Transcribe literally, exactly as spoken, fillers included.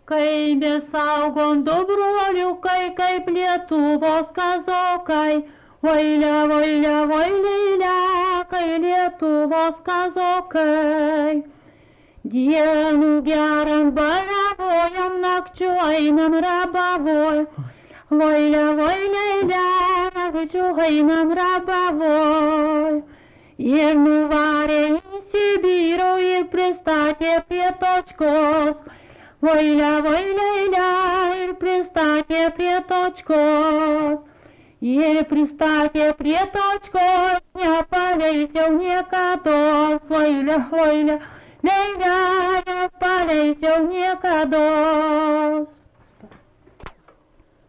Kai mes augom du broliukai, kaip Lietuvos kazokai, vailė, vailė, vailė, kai Lietuvos kazokai. Dienų gerant baliavojam, nakčių einam rabavoj, vailė, vailė, nakčių einam rabavoj. Ir nuvarė į Sibirų ir pristatė prie točkos, vailė, vailė, ir pristatė prie točkos. Ir pristatė prie točkos, nepaleis jau niekados, vailė, vailė, vailė, nepaleis jau niekados.